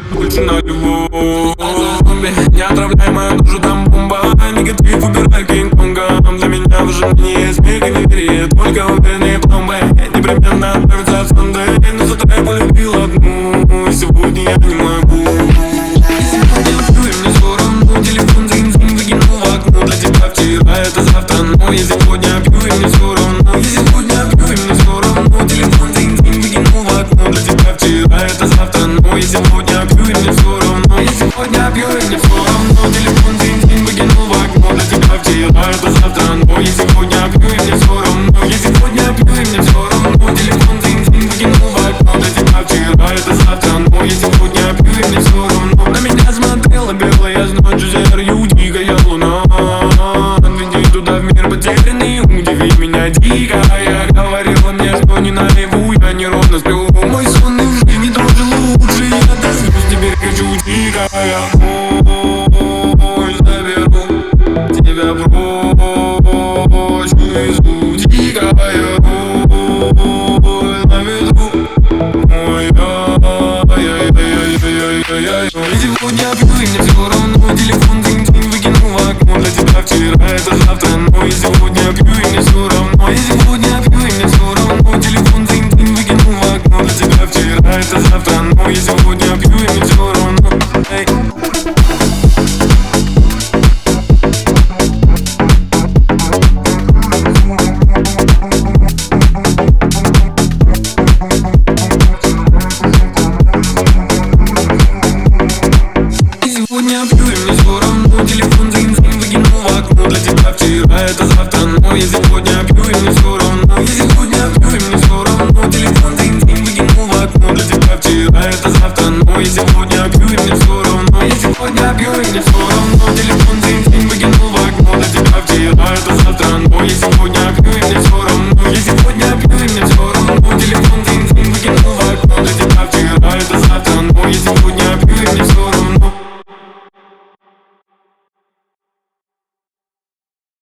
больше на любовь. Зомби, не отравляй мою душу, там бомба. Негатив выбирай Кинг-Конга. Для меня в жизни есть миг и неверие. Только увереннее пломбы непременно отправится в Сандей. Но с утра я полюбил одну, и сегодня я не могу. Сегодня я пью, и мне все равно. Телефон зин-зин выкинул в окно. Для тебя вчера, это завтра, но я сегодня пью, и мне все равно. Я сегодня пью, и мне все равно. Телефон зин-зин выкинул в окно. Для тебя вчера, это завтра, но я сегодня пью, и мне все равно. Я сегодня пью, и мне все равно. Телефон зин-зин выкинул в окно. Для тебя вчера, это завтра, но я сегодня пью, и мне все равно. Я сегодня пью, и мне все равно. Телефон зин-зин выкинул в окно. Для тебя вчера, это завтра, но я сегодня пью, и мне все равно. На меня смотрела белая ночь, зерью дикая луна. Отведи туда в мир потерянный, удиви меня дико. Я говорила мне, что не наяву, я неровно сплю. Мой сон и в жизни тоже лучше, я до слез теперь хочу дико. Я заберу тебя прочь, увезу дико. Я на ветру, ой, ай-яй-яй-яй-яй-яй. И сегодня пью, и мне все равно. Телефон зин-зин выкинул в окно. Для тебя вчера, это завтра, но я сегодня пью, и мне все равно. Я сегодня пью, и мне все равно. Телефон зин-зин выкинул в окно. Для тебя вчера, это завтра, но я сегодня пью, и мне все равно. Эй. Сегодня пью, и мне все равно. Телефон зин-зин выкинул в окно. Для тебя вчера, это завтра, но я сегодня пью, и мне все равно. Я сегодня пью, и мне все равно. Телефон зин-зин выкинул в окно. Для тебя вчера, это завтра, но я сегодня пью, и мне все равно. Я сегодня пью, и мне все равно.